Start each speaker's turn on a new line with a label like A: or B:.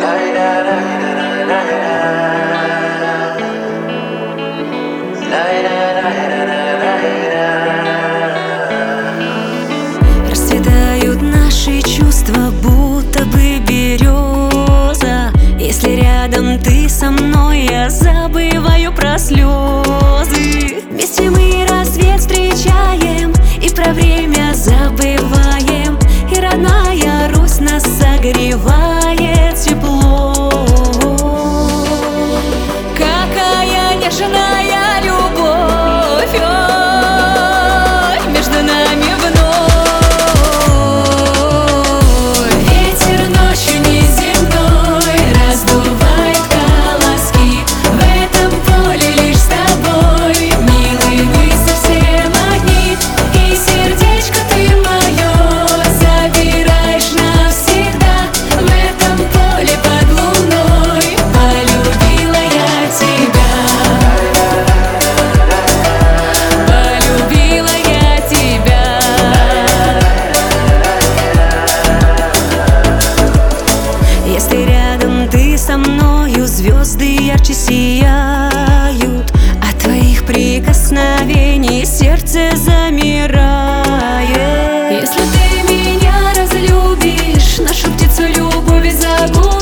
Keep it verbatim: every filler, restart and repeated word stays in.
A: Расцветают наши чувства, будто бы береза. Если рядом ты со мной, я забываю про слезы. Вместе мы рассвет встречаем и про время забываем, и родная Русь нас согревает тепло. Какая нежная любовь, ой, между нами вновь. Ветер ночью неземной раздувает колоски. В этом поле лишь с тобой, милый, мы совсем одни. И сердечко ты мое забираешь навсегда. В этом поле под луной полюбила я тебя. Полюбила я тебя. Если рядом ты со мною, звезды ярче сияют. От твоих прикосновений сердце замирает. Если ты меня разлюбишь, нашу птицу любовь загубишь.